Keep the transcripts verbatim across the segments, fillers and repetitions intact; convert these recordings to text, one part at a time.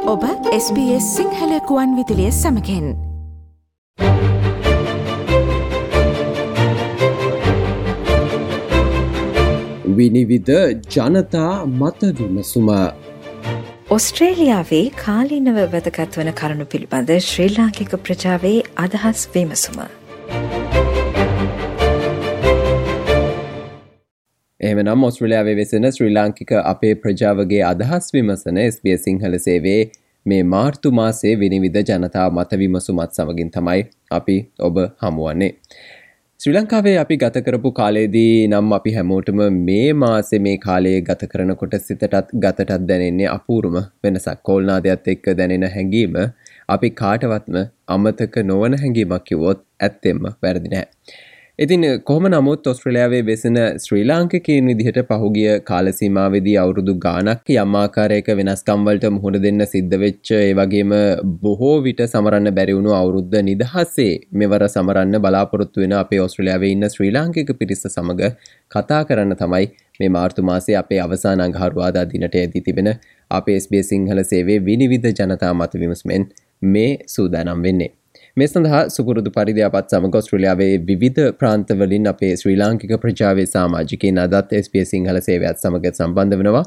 ඔබ S B S Sinhala කුවන් විදුලිය සමගින් විනිවිද ජනතා මත විමසුම. ඔස්ට්‍රේලියාවේ කාලීනව වැදගත් වන කරුණු පිළිබඳ ශ්‍රී ලාංකික ප්‍රජාවේ අදහස් විමසුම. එහෙමනම් ඔස්ට්‍රේලියාවේ වෙසෙන ශ්‍රී ලාංකික අපේ ප්‍රජාවගේ අදහස් විමසන එස් බී එස් සිංහල සේවයේ මේ මාර්තු මාසයේ විනිවිද ජනතා මත විමසුමත් සමගින් තමයි අපි ඔබ හමුවන්නේ. ශ්‍රී ලංකාවේ අපි ගත කරපු කාලයේදී නම් අපි හැමෝටම මේ මාසේ මේ කාලයේ ගත කරනකොට සිතටත් ගතටත් දැනෙන්නේ අපූර්වම වෙනසක්. කෝල්නාදයත් එක්ක දැනෙන හැඟීම අපි කාටවත්ම අමතක නොවන හැඟීමක් කිව්වොත් ඇත්තෙන්ම වැරදි නැහැ. ඉතින් කොහොම නමුත් ඔස්ට්‍රේලියාවේ වෙසෙන ශ්‍රී ලාංකිකයින් විදිහට පහුගිය කාල සීමාවේදී අවුරුදු ගාණක් යම් ආකාරයක වෙනස්කම් වලට මුහුණ දෙන්න සිද්ධ වෙච්ච ඒ වගේම බොහෝ විට සමරන්න බැරි වුණු අවුරුද්ද නිදහසේ මෙවර සමරන්න බලාපොරොත්තු වෙන අපේ ඔස්ට්‍රේලියාවේ ඉන්න ශ්‍රී ලාංකික පිරිස සමග කතා කරන්න තමයි මේ මාර්තු මාසයේ අපේ අවසාන අඟහරුවාදා දිනට යෙදී තිබෙන අපේ එස් බී එස් සිංහල සේවයේ විනිවිද ජනතා මත විමසුමෙන් මේ සූදානම් වෙන්නේ. මේ සඳහා සුපුරුදු පරිදි අපත් සමග ඔස්ට්‍රේලියාවේ විවිධ ප්‍රාන්තවලින් අපේ ශ්‍රී ලාංකික ප්‍රජාවේ සමාජිකයින් අදත් එස් බී එස් සිංහල සේවයත් සමග සම්බන්ධ වෙනවා.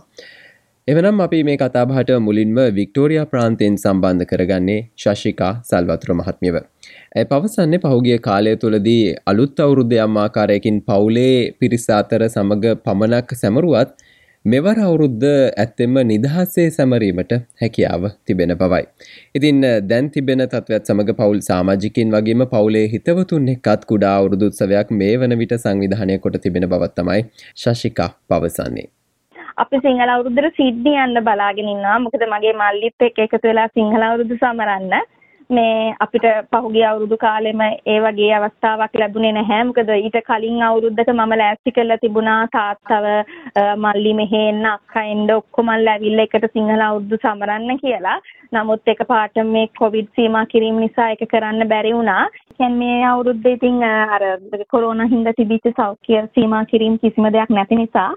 එවනම් අපි මේ කතාබහට මුලින්ම වික්ටෝරියා ප්‍රාන්තයෙන් සම්බන්ධ කරගන්නේ ශශිකා සල්වතුර මහත්මියව. ඇය පවසන්නේ පහුගිය කාලය තුළදී අලුත් අවුරුද්ද යම් ආකාරයකින් පවුලේ පිරිස අතර සමග පමණක් සැමරුවත් මෙවර අවුරුද්ද ඇත්තෙම නිදහසේ සැමරීමට හැකියාව තිබෙන බවයි. ඉතින් දැන් තිබෙන තත්ත්වයක් සමග පවුල් සමාජිකින් වගේම පවුලේ හිතවතුන් එක්කත් කුඩා අවුරුදු උත්සවයක් මේ වන විට සංවිධානය කොට තිබෙන බවක් තමයි ශශිකා පවසන්නේ. අපි සිංහල අවුරුද්දට සිඩ්නි යන්න බලාගෙන ඉන්නවා. මොකද මගේ මල්ලිත් එක්ක එකතු වෙලා සිංහල අවුරුදු සමරන්න. මේ අපිට පහුගිය අවුරුදු කාලෙම ඒ වගේ අවස්ථාවක් ලැබුණේ නැහැ. මොකද ඊට කලින් අවුරුද්දක මම ලෑස්ති කරලා තිබුණා තාත්තව මල්ලි මෙහෙ එන්න අක්කා එන්න ඔක්කොම ඇවිල්ලා එකට සිංහල අවුරුදු සමරන්න කියලා. නමුත් එක පාට මේ කොවිඩ් සීමා කිරීම නිසා ඒක කරන්න බැරි වුණා. දැන් මේ අවුරුද්දේ ඉතින් අර කොරෝනා හින්දා තිබිච්ච සෞඛ්‍ය සීමා කිරීම කිසිම දෙයක් නැති නිසා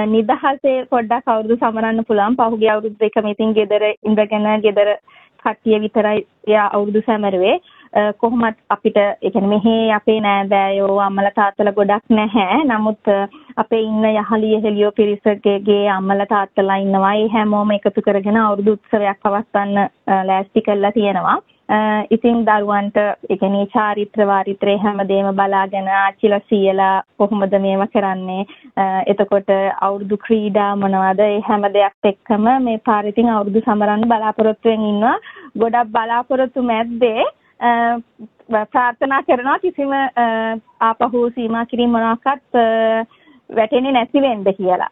නිදහසේ පොඩ්ඩක් අවුරුදු සමරන්න පුළුවන්. පහුගිය අවුරුද්ද එකම ඉතින් ගෙදර ඉඳගෙන ගෙදර කට්ටිය විතරයි අවුරුදු සැමරුවේ. කොහොමත් අපිට ඒ කියන්නේ මෙහි අපේ නෑදෑයෝ අම්මලා තාත්තලා ගොඩක් නැහැ. නමුත් අපේ ඉන්න යහළිය හෙළියෝ පිරිසකගේ අම්මලා තාත්තලා ඉන්නවා. ඒ හැමෝම එකතු කරගෙන අවුරුදු උත්සවයක් පවත්වන්න ලෑස්ති කරලා තියෙනවා. ඉතින් දරුවන්ට ඒ කියන්නේ චාරිත්‍ර වාරිත්‍රේ හැමදේම බලාගෙන ආච්චිලා සීයලා කොහොමද මේවා කරන්නේ, එතකොට අවුරුදු ක්‍රීඩා මොනවද, ඒ හැම දෙයක් එක්කම මේ පාර ඉතින් අවුරුදු සමරන්න බලාපොරොත්තු වෙමින් ඉන්නවා. ගොඩක් බලාපොරොත්තු මැද්දේ ප්‍රාර්ථනා කරනවා කිසිම ආපහු සීමා කිරීම මොනවාක්වත් වැටෙන්නේ නැති වෙන්න කියලා.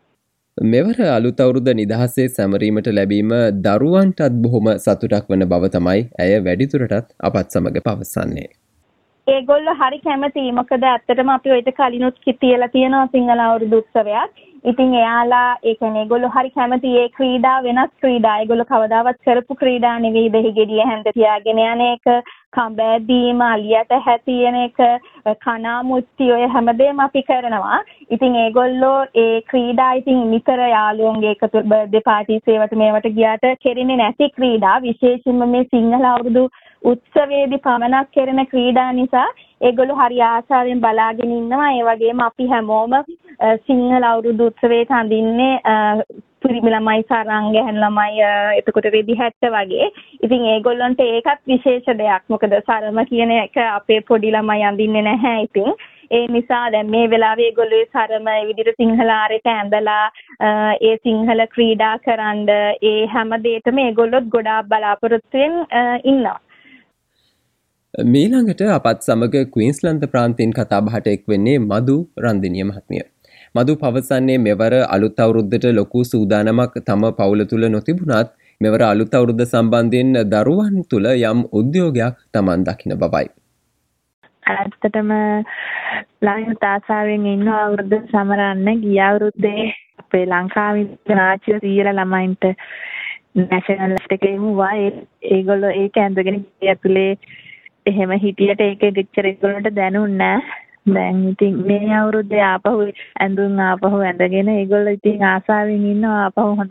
මෙවර අලුත් අවුරුද්ද නිදහසේ සැමරීමට ලැබීම දරුවන්ටත් බොහොම සතුටක් වන බව තමයි ඇය වැඩිදුරටත් අපත් සමග පවසන්නේ. ඒගොල්ලෝ හරි කැමතියි. මොකද ඇත්තටම අපි ඔයිට කලිනුත් තියලා තියෙනවා සිංහල අවුරුදු උත්සවයක්. ඉතින් එයාලා ඒ කියන්නේ ඒගොල්ලෝ හරි කැමතියි ඒ ක්‍රීඩා වෙනස් ක්‍රීඩා. ඒගොල්ලෝ කවදාවත් කරපු ක්‍රීඩා නෙවෙයි. දෙහි ගෙඩිය හැන්ද තියාගෙන යන එක, කඹෑදීම, අලියට හැතියන එක, කනා මුත්ති ඔය හැමදේම අපි කරනවා. ඉතින් ඒගොල්ලෝ ඒ ක්‍රීඩා ඉතින් නිතර යාළුවන්ගේ එකතු බර්ත්ඩේ පාටිස් ඒවට මේවට ගියාට කෙරෙන්නේ නැති ක්‍රීඩා. විශේෂයෙන්ම මේ සිංහල අවුරුදු උත්සවයේදී පමණක් කරන ක්‍රීඩා නිසා ඒගොල්ලෝ හරි ආසාවෙන් බලාගෙන ඉන්නවා. ඒ වගේම අපි හැමෝම සිංහල අවුරුදු උත්සවයට අඳින්නේ පිරිමි ළමයි සරංග ගැහැණු ළමයි එතකොට රෙදි හැට්ට වගේ. ඉතින් ඒගොල්ලන්ට ඒකත් විශේෂ දෙයක්. මොකද සරම කියන එක අපේ පොඩි ළමයි අඳින්නේ නැහැ. ඉතින් ඒ නිසා දැන් මේ වෙලාවේ ඒගොල්ලෝ සරම ඒ විදිහට සිංහල ආරයට ඇඳලා ඒ සිංහල ක්‍රීඩා කරන්න ඒ හැම දෙයකම ඒගොල්ලොත් ගොඩාක් බලාපොරොත්තුෙන් ඉන්නවා. මීළඟට අපත් සමග ක්වීන්ස්ලන්ත ප්‍රාන්තයෙන් කතා බහට එක් වෙන්නේ මදු රන්දිනිය මහත්මිය. මදු පවසන්නේ මෙවර අලුත් අවුරුද්දට ලොකු සූදානමක් තම පවුල තුල නොතිබුණත් මෙවර අලුත් අවුරුද්ද සම්බන්ධයෙන් දරුවන් තුල යම් උද්‍යෝගයක් Taman දකින බවයි. ඇත්තටම ළඟට ආසාවෙන් ඉන්න අවුරුද්ද සමරන්න ගිය අවුරුද්දේ අපේ ලංකාවේ නාච්‍ය සීල ළමයින්ට නැෂනල් එකේ වුණා. ඒගොල්ලෝ ඒක ඇඳගෙන ඇතුලේ එහෙම හිටියට ඒක ගෙච්චර ඒගොල්ලන්ට දැනුන්නේ නැහැ. දැන් ඉතින් මේ අවුරුද්දේ ආපහු ඇඳුම් ආපහු ඇඳගෙන ඒගොල්ලෝ ඉතින් ආසාවෙන් ඉන්නවා ආපහු හොඳට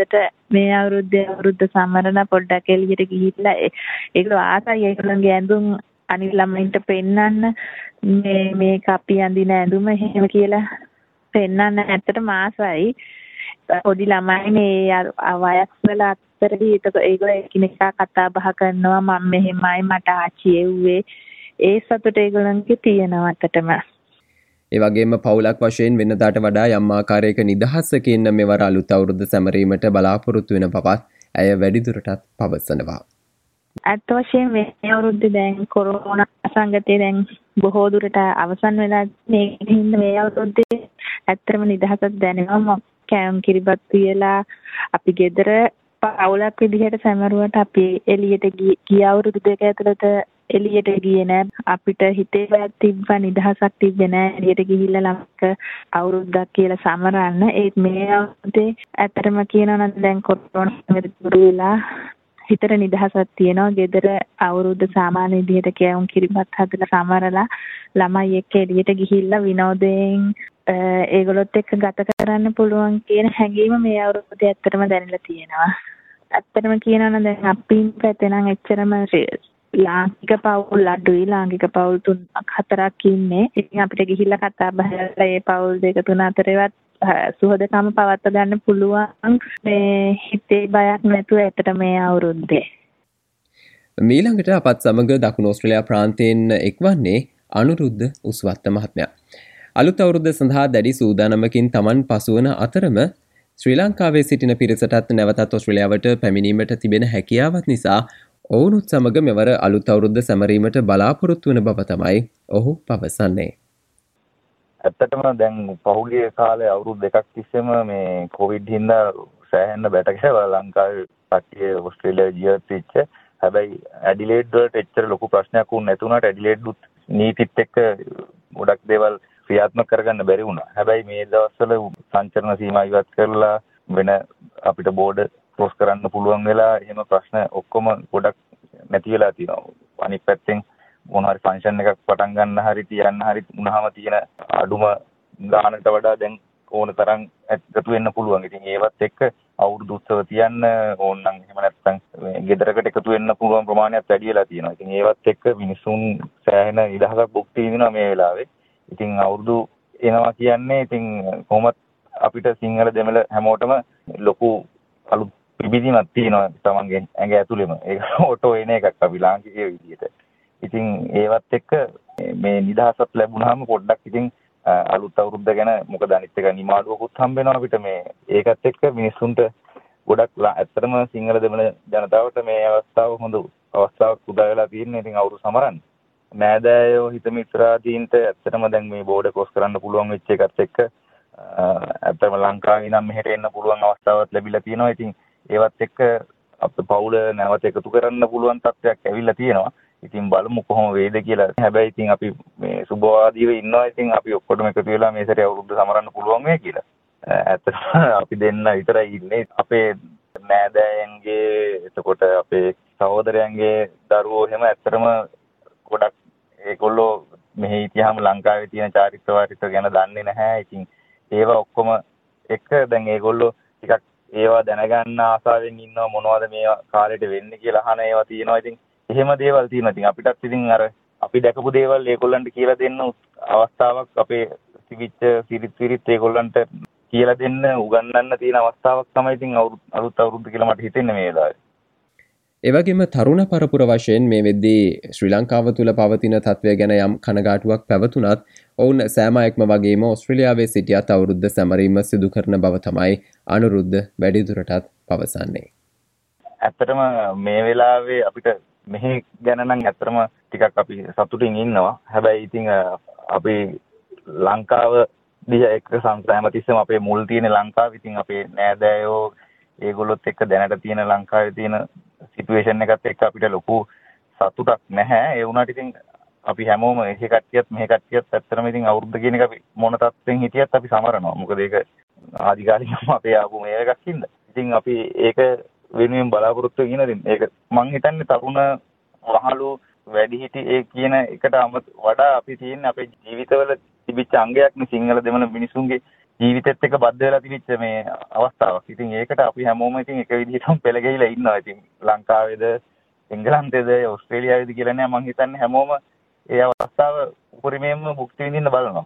මේ අවුරුද්දේ අවුරුද්ද සමරන පොඩ්ඩක් එළියට ගිහිල්ලා ඒගොල්ලෝ ආසයි ඒගොල්ලන්ගේ ඇඳුම් අනිත් ළමයින්ට පෙන්නන්න මේ මේක අපි අඳින ඇඳුම එහෙම කියලා පෙන්නන්න ඇත්තටම ආසයි. පොඩි ළමයිනේ වයස් වල අතරදී ඒක ඒගොල්ලෝ එකිනෙකා කතා බහ කරනවා මම මෙහෙමයි මට ආච්චි එව්වේ ඒ සතුට ඒගොල්ලන්ගේ තියෙනවා අතටම. ඒ වගේම පවුලක් වශයෙන් වෙනදාට වඩා යම් ආකාරයක නිදහසකින් මෙවර අලුත් අවුරුද්ද සැමරීමට බලාපොරොත්තු වෙන බවත් ඇය වැඩිදුරටත් පවසනවා. අත් වශයෙන් මේ අවුරුද්දේ දැන් කොරෝනා සංගතය දැන් බොහෝ දුරට අවසන් වෙලා මේකින් මේ අවුරුද්දේ ඇත්තටම නිදහසක් දැනෙනවා. කෑම් කිරිබත් තියලා අපි ගෙදර පවුලක් විදිහට සැමරුවට අපි එළියට ගිය අවුරුදු දෙක ඇතුළත එළියට ගියේ නෑ. අපිට හිතේ බයක් තිබ්බා නිදහසක් තිබ්බේ නෑ එළියට ගිහිල්ලා ළමක අවුරුද්දක් කියලා සමරන්න. ඒත් මේ අවුරුද්දේ ඇත්තටම කියනවා නම් දැන් කොරෝනා විරුද්ධ වෙලා හිතට නිදහසක් තියෙනවා. ගෙදර අවුරුද්ද සාමාන්‍ය විදිහට කෑම් කිරිබත් හදලා සමරලා ළමයි එක්ක එළියට ගිහිල්ලා විනෝදයෙන් ඒගොල්ලොත් එක්ක ගත කරන්න පුළුවන් කියන හැඟීම මේ අවුරුද්දේ ඇත්තටම දැනෙලා තියෙනවා. ඇත්තටම කියනවා නම් දැන් අපින් පැත්තේ නම් එච්චරම ලාංකික පවුල් අඩුයි. ලාංකික පවුල් තුන හතරක් ඉන්නේ. ඉතින් අපිට ගිහිල්ලා කතා බහ කරලා මේ පවුල් දෙක තුන අතරේවත් සුහදකම පවත්වා ගන්න පුළුවන් මේ හිතේ බයක් නැතුව ඇත්තට මේ අවුරුද්දේ. මීළඟට අපත් සමග දකුණු ඕස්ට්‍රේලියා ප්‍රාන්තයෙන් එක්වන්නේ අනුරුද්ධ උස්වත්ත මහත්මයා. අලුත් අවුරුද්ද සඳහා දැඩි සූදානමකින් තමන් පසුවන අතරම ශ්‍රී ලංකාවේ සිටින පිරිසටත් නැවතත් ඔස්ට්‍රේලියාවට පැමිණීමට තිබෙන හැකියාවත් නිසා ඔවුනුත් සමග මෙවර අලුත් අවුරුද්ද සැමරීමට බලාපොරොත්තු වන බව තමයි ඔහු පවසන්නේ. ඇත්තටම දැන් පහුගිය කාලේ අවුරුදු දෙකක් තිස්සේම මේ කොවිඩ් හින්දා සෑහෙන බැටකේවා ලංකාවේ කට්ටිය ඔස්ට්‍රේලියාවේ ජීවත් වෙච්ච. හැබැයි ඇඩිලේඩ් වලට එච්චර ලොකු ප්‍රශ්නයක් වුණ නැතුණාට ඇඩිලේඩ් උත් නීතිත් එක්ක ගොඩක් දේවල් ක්‍රියාත්මක කරගන්න බැරි වුණා. හැබැයි මේ දවස්වල සංචරණ සීමා ඉවත් කරලා වෙන අපිට බෝඩර් ක්‍රොස් කරන්න පුළුවන් වෙලා එහෙම ප්‍රශ්න ඔක්කොම ගොඩක් නැති වෙලා තියෙනවා. අනිත් පැත්තෙන් මොන හරි ෆන්ක්ෂන් එකක් පටන් ගන්න හරි තියන්න හරි උනහම තියෙන අඩුම ගානකට වඩා දැන් ඕන තරම් එකතු වෙන්න පුළුවන්. ඉතින් ඒවත් එක්ක අවුරුදු උත්සව තියන්න ඕන නම් එහෙම නැත්නම් ගෙදරකට එකතු වෙන්න පුළුවන් ප්‍රමාණයක් වැඩි වෙලා තියෙනවා. ඉතින් ඒවත් එක්ක මිනිසුන් සෑහෙන ඉඩහසක් භුක්ති විඳිනවා මේ වෙලාවේ. ඉතින් අවුරුදු එනවා කියන්නේ ඉතින් කොහොමත් අපිට සිංහල දෙමළ හැමෝටම ලොකු අලුත් පිබිදීමක් තියෙනවා තමන්ගේ ඇඟ ඇතුළෙම. ඒක ඔටෝ එන එකක් අපි ලාංකිකයෝ විදියට. ඉතින් ඒවත් එක්ක මේ නිදහසක් ලැබුණාම පොඩ්ඩක් ඉතින් අලුත් අවුරුද්ද ගැන මොකද අනිත් එක නිමාඩුවකුත් හම්බ වෙනවා අපිට මේ ඒකත් එක්ක මිනිස්සුන්ට ගොඩක් ඇත්තටම සිංහල දෙමළ ජනතාවට මේ අවස්ථාව හොඳ අවස්ථාවක් උදා වෙලා තියෙනවා. ඉතින් අවුරුදු සමරන්න නෑදෑයෝ හිත මිත්‍රාදීන්ට ඇත්තටම දැන් මේ බෝඩර් ක්‍රොස් කරන්න පුළුවන් වෙච්ච එකත් එක්ක ඇත්තටම ලංකාවේ ඉඳන් මෙහෙට එන්න පුළුවන් අවස්ථාවක් ලැබිලා තියෙනවා. ඉතින් ඒවත් එක්ක අපේ පවුල නැවත එකතු කරන්න පුළුවන් තත්ත්වයක් ඇවිල්ලා තියෙනවා. ඉතින් බලමු කොහොම වේද කියලා. හැබැයි ඉතින් අපි මේ සුබවාදීව ඉන්නවා. ඉතින් අපි ඔක්කොටම එකතු වෙලා මේ සැරේ අවුරුද්ද සමරන්න පුළුවන් වෙයි කියලා. ඇත්තටම අපි දෙන්න විතරයි ඉන්නේ. අපේ නෑදෑයන්ගේ එතකොට අපේ සහෝදරයන්ගේ දරුවෝ එහෙම ඇත්තටම ගොඩක් ඒගොල්ලෝ මෙහි ඉතිහාම ලංකාවේ තියෙන චාරිත්‍ර වාරිත්‍ර ගැන දන්නේ නැහැ. ඉතින් ඒවා ඔක්කොම එක දැන් ඒගොල්ලෝ ටිකක් ඒවා දැනගන්න ආසාවෙන් ඉන්නවා මොනවද මේ කාලේට වෙන්නේ කියලා අහන ඒවා තියෙනවා. ඉතින් එහෙම දේවල් තියෙනවා. ඉතින් අපිටත් ඉතින් අර අපි දැකපු දේවල් ඒගොල්ලන්ට කියලා දෙන්න අවස්ථාවක් අපේ තිබිච්ච සිරිත් විරිත් ඒගොල්ලන්ට කියලා දෙන්න උගන්වන්න තියෙන අවස්ථාවක් තමයි ඉතින් අලුත් අවුරුද්ද කියලා මට හිතෙන්නේ මේ වෙලාවේ. එවැගේම තරුණ පරපුර වශයෙන් මේ වෙද්දී ශ්‍රී ලංකාව තුළ පවතින තත්ත්වය ගැන යම් කනගාටුවක් පැවතුනත් ඔවුන් සෑම අයෙක්ම වගේම ඔස්ට්‍රේලියාවේ සිටියත් අවුරුද්ද සැමරීම සිදු කරන බව තමයි අනුරුද්ධ වැඩිදුරටත් පවසන්නේ. ඇත්තටම මේ වෙලාවේ අපිට මෙහි ගැන නම් ඇත්තටම ටිකක් අපි සතුටින් ඉන්නවා. හැබැයි ඉතින් අපි ලංකාව දිහා එක්ක සංසෑමතිස්සම අපේ මුල් තියෙන ලංකාව. ඉතින් අපේ නෑදෑයෝ ඒගොල්ලොත් එක්ක දැනට තියෙන ලංකාවේ තියෙන සිටුේෂන් එකත් එක්ක අපිට ලොකු සතුටක් නැහැ. ඒ වුණාට ඉතින් අපි හැමෝම එක කට්ටියත් මෙහෙ කට්ටියත් ඇත්තටම ඉතින් අවුරුද්ද කියන එක අපි මොන තත්ත්වෙන් හිටියත් අපි සමරනවා. මොකද ඒක ආදිකාලිකව අපේ ආපු මේ එකක් හින්දා. ඉතින් අපි ඒක වෙනුවෙන් බලාපොරොත්තු වෙන ඉතින් ඒක මං හිතන්නේ තරුණ වහලු වැඩිහිටි ඒ කියන එකට වඩා අපි තියෙන්නේ අපේ ජීවිතවල තිබිච්ච අංගයක් නේ සිංහල දෙමළ මිනිසුන්ගේ ජීවිතෙත් එක්ක බද්ධ වෙලා තිබිච්ච මේ අවස්ථාවක්. ඉතින් ඒකට අපි හැමෝම ඉතින් එක විදිහටම පෙළ ගිහිලා ඉන්නවා. ඉතින් ලංකාවේද එංගලන්තේද ඕස්ට්‍රේලියාවේද කියලා නෑ, මං හිතන්නේ හැමෝම ඒ අවස්ථාව උපරිමයෙන්ම භුක්ති විඳින්න බලනවා.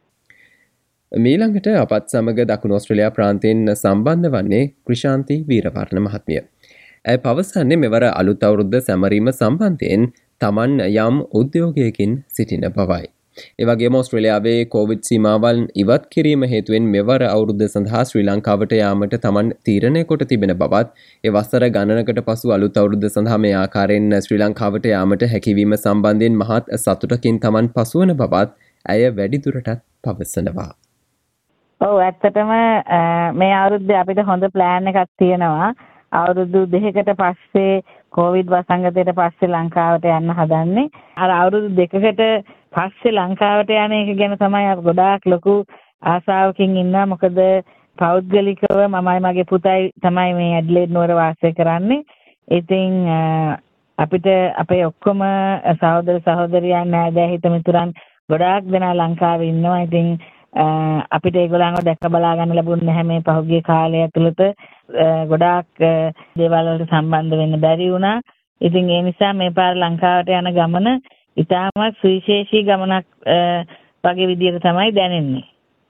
මීළඟට අපත් සමග දකුණු ඕස්ට්‍රේලියා ප්‍රාන්තයෙන් සම්බන්ධ වන්නේ ක්‍රිෂාන්ති වීරවර්ණ මහත්මිය. ඇය පවසන්නේ මෙවර අලුත් අවුරුද්ද සැමරීම සම්බන්ධයෙන් තමන් යම් උද්‍යෝගයකින් සිටින බවයි. එවගේම ඕස්ට්‍රේලියාවේ කෝවිඩ් සීමාවල් ඉවත් කිරීම හේතුවෙන් මෙවර අවුරුද්ද සඳහා ශ්‍රී ලංකාවට යාමට තමන් තීරණය කොට තිබෙන බවත්, ඒ වසර ගණනකට පසු අලුත් අවුරුද්ද සඳහා මේ ආකාරයෙන් ශ්‍රී ලංකාවට යාමට හැකියවීම සම්බන්ධයෙන් මහත් සතුටකින් තමන් පසුවන බවත් ඇය වැඩිදුරටත් පවසනවා. ඔව්, ඇත්තටම මේ අවුරුද්දේ අපිට හොඳ ප්ලෑන් එකක් තියෙනවා. අවුරුදු දෙකකට පස්සේ කොවිඩ් වසංගතයට පස්සේ ලංකාවට යන්න හදන්නේ. අර අවුරුදු දෙකකට පස්සේ ලංකාවට යන එක ගැන තමයි අපි ගොඩාක් ලොකු ආසාවකින් ඉන්නවා. මොකද පෞද්ගලිකව මමයි මගේ පුතයි තමයි මේ ඇඩ්ලේඩ් නුවර වාසය කරන්නේ. ඉතින් අපිට අපේ ඔක්කොම සහෝදර සහෝදරියන් නෑදෑ හිත මිතුරන් ගොඩාක් දෙනා ලංකාවේ ඉන්නවා. ඉතින් අපිට ඒගොල්ලන්ව දැක බලා ගන්න ලැබුණේ නැහැ මේ පහුගිය කාලය ඇතුළත. ගොඩාක් දේවල් වලට සම්බන්ධ වෙන්න බැරි වුණා. ඉතින් ඒ නිසා මේ පාර ලංකාවට යන ගමන ඉතාමත් සුවිශේෂී ගමනක් වගේ විදිහට තමයි දැනෙන්නේ.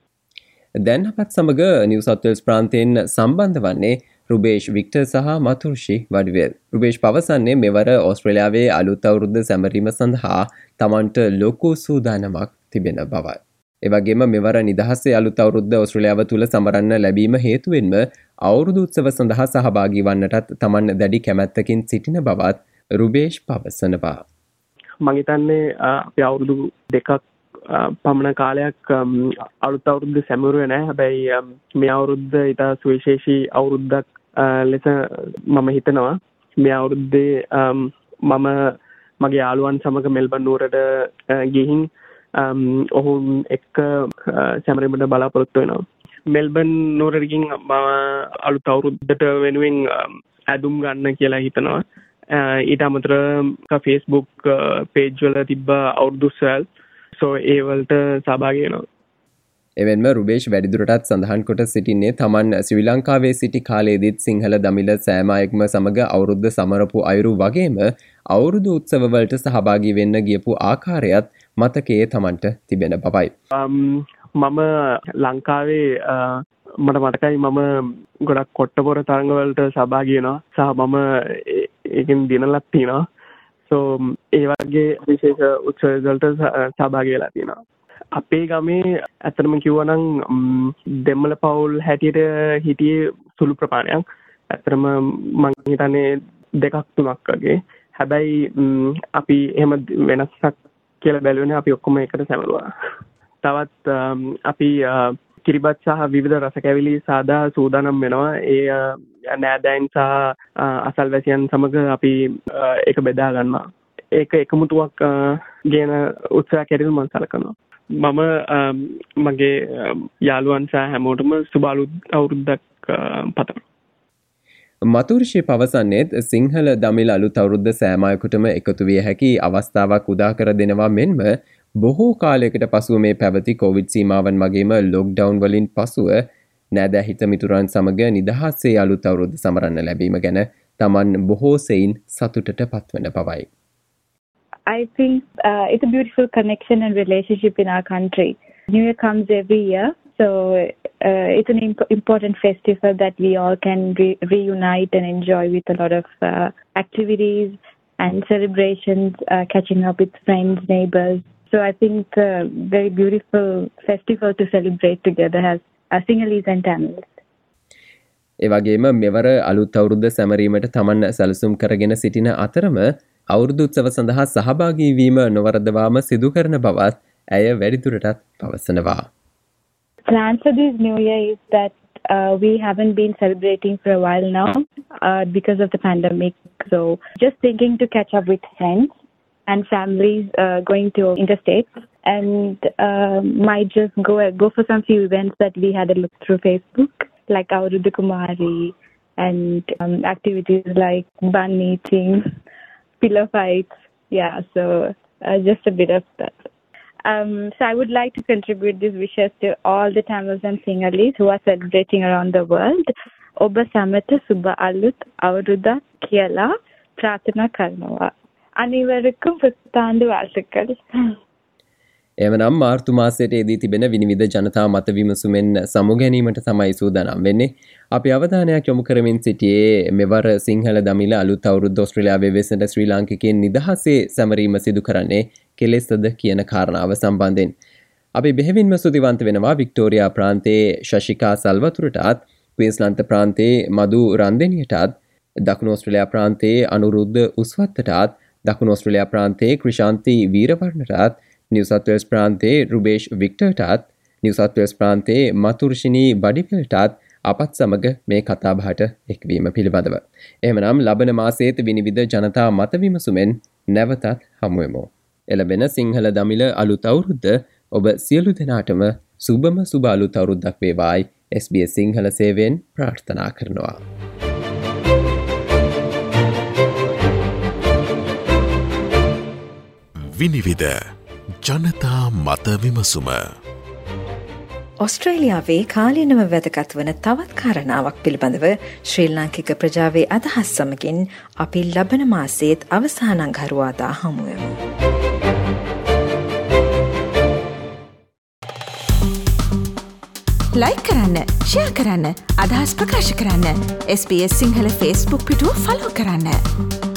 දැන් අපත් සමග නිව් සවුත් වේල්ස් ප්‍රාන්තයෙන් සම්බන්ධ වන්නේ රුබේෂ් වික්ටර් සහ මතුර්ෂි වඩිවේල්. රුබේෂ් පවසන්නේ මෙවර ඕස්ට්‍රේලියාවේ අලුත් අවුරුද්ද සැමරීම සඳහා තමන්ට ලොකු සූදානමක් තිබෙන බවයි. එවගේම මෙවර නිදහසේ අලුත් අවුරුද්ද ඕස්ට්‍රේලියාව තුළ සමරන්න ලැබීම හේතුවෙන්ම අවුරුදු උත්සව සඳහා සහභාගී වන්නටත් තමන් දැඩි කැමැත්තකින් සිටින බවත් රුබේෂ් පවසනවා. මං හිතන්නේ අපි අවුරුදු දෙකක් පමණ කාලයක් අලුත් අවුරුද්ද සැමරුවේ නැහැ. හැබැයි මේ අවුරුද්ද ඉතා සුවිශේෂී අවුරුද්දක් ලෙස මම හිතනවා. මේ අවුරුද්දේ මම මගේ යාළුවන් සමග මෙල්බන් නුවරට ගිහින් ඔහුන් එක්ක සැමරීමට බලාපොරොත්තු වෙනවා. මෙල්බන් නුවරකින් මම අලුත් අවුරුද්දට වෙනුවෙන් ඇඳුම් ගන්න කියලා හිතනවා. ඊට අමතරව Facebook page වල තිබ්බ අවුරුදු උත්සවල් සෝ ඒ වලට සහභාගී වෙනවා. එවෙන්ම රුබේෂ් වැඩිදුරටත් සඳහන් කොට සිටින්නේ තමන් ශ්‍රී ලංකාවේ සිටි කාලයේදීත් සිංහල දමිළ සෑම අයෙක්ම සමග අවුරුද්ද සමරපු අයුරු වගේම අවුරුදු උත්සව වලට සහභාගී වෙන්න ගියපු ආකාරයත් මතකයේ තමන්ට තිබෙන බවයි. මම ලංකාවේ මට මතකයි මම ගොඩක් කොට්ටපොර තරඟවලට සහභාගී වෙනවා සහ මම ඒකෙන් දිනලක් තියෙනවා. සෝ ඒ වගේ විශේෂ උත්සව වලට සහභාගී වෙලා තියෙනවා. අපේ ගමේ ඇත්තටම කිව්වනම් දෙමළ පවුල් හැටියට හිටියේ සුළු ප්‍රමාණයක්. ඇත්තටම මං හිතන්නේ දෙකක් තුනක් වගේ. හැබැයි අපි එහෙම වෙනසක් කියලා බැලුවනේ අපි ඔක්කොම එකට සැමරුවා. තවත් අපි කිරිබත් සහ විවිධ රස කැවිලි සාදා සූදානම් වෙනවා. ඒ නෑදෑයන් සහ අසල්වැසියන් සමග අපි ඒක බෙදා ගන්නවා. ඒක එකමුතුවක් ගේන උත්සවයක් හැටියට මම සලකනවා. මම මගේ යාළුවන් සහ හැමෝටම සුබ අලුත් අවුරුද්දක් පතනවා. මතුර්ෂි පවසන්නේත් සිංහල දමිළ අලුත් අවුරුද්ද සෑම අයෙකුටම එකතු විය හැකි අවස්ථාවක් උදා කර දෙනවා මෙන්ම බොහෝ කාලයකට පසුව මේ පැවති කොවිඩ් සීමාවන් වගේම ලොක්ඩවුන් වලින් පසුව නෑදෑ හිත මිතුරන් සමග නිදහසේ අලුත් අවුරුද්ද සමරන්න ලැබීම ගැන තමන් බොහෝ සෙයින් සතුටට පත්වන බවයි. I think uh, it's a beautiful connection and relationship in our country. New Year comes every year, so uh, it's an imp- important festival that we all can re- reunite and enjoy with a lot of uh, activities and celebrations, uh, catching up with friends, neighbors. So I think it's a very beautiful festival to celebrate together as uh, Sinhalese and Tamils. එවගේම මෙවර අලුත් අවුරුද්ද සැමරීමට තමන් සැලසුම් කරගෙන සිටින අතරම අවුරුදු උත්සව සඳහා සහභාගී වීම නොවරදවාම සිදු කරන බවත් ඇය වැඩිදුරටත් පවසනවා. Plan for this new year is that uh, we haven't been celebrating for a while now uh, because of the pandemic. So just thinking to catch up with friends and families uh, going to interstate and uh, might just go go for some few events that we had a look through Facebook, like Avurudhu Kumari and um, activities like bun eating, pillow fights. Yeah, so uh, just a bit of that. Um, so I would like to contribute these wishes to all the Tamils and Sinhalese who are celebrating around the world. ඔබ සමට සුබ අලුත් අවුරුද්දක් කියලා ප්‍රාර්ථනා කරනවා. අනිවාර්යයෙන්ම පුතාන්දු වාර්ෂිකල්. එවනම් මාර්තු මාසයට එදී තිබෙන විනිවිද ජනතා මත විමසුමෙන් සමු ගැනීමට තමයි සූදානම් වෙන්නේ. අපි අවධානයක් යොමු කරමින් සිටියේ මෙවර සිංහල දමිළ අලුත් අවුරුද්ද ඕස්ට්‍රේලියාවේ වෙසෙන ශ්‍රී ලාංකිකයන් නිදහසේ සැමරීම සිදු කරන්නේ කෙලෙසද කියන කාරණාව සම්බන්ධයෙන්. අපි බෙහෙවින්ම ස්තුතිවන්ත වෙනවා වික්ටෝරියා ප්‍රාන්තයේ ශශිකා සල්වතුරටත්, ක්වීන්ස්ලන්ත ප්‍රාන්තයේ මදු රන්දෙනියටත්, දකුණු ඕස්ට්‍රේලියා ප්‍රාන්තයේ අනුරුද්ධ උස්වත්තටත්, දකුණු ඕස්ට්‍රේලියා ප්‍රාන්තයේ ක්‍රිෂාන්ති වීරවර්ණටත්, නිව් සවුත් වේල්ස් ප්‍රාන්තයේ රුබේෂ් වික්ටර්ටත්, නිව් සවුත් වේල්ස් ප්‍රාන්තයේ මතුර්ෂිනී බඩිපෙල්ටත් අපත් සමග මේ කතාබහට එක්වීම පිළිබඳව. එහෙමනම් ලබන මාසයේත් විනිවිද ජනතා මත විමසුමෙන් නැවතත් හමුවෙමු. එළඹෙන සිංහල දමිළ අලුත් අවුරුද්ද ඔබ සියලු දෙනාටම සුබම සුබ අලුත් අවුරුද්දක් වේවායි එස් බී එස් සිංහල සේවයෙන් ප්‍රාර්ථනා කරනවා. විනිවිද ජනතා මත විමසුම. ඔස්ට්‍රේලියාවේ කාලීනව වැදගත් වන තවත් කාරණාවක් පිළිබඳව ශ්‍රී ලාංකික ප්‍රජාවේ අදහස් සමගින් අපි ලබන මාසයේත් අවසාන අඟහරුවාදා හමුවෙමු. ලයික් කරන්න, ෂෙයා කරන්න, අදහස් ප්‍රකාශ කරන්න. S B S Sinhala Facebook පිටුව ෆලෝ කරන්න.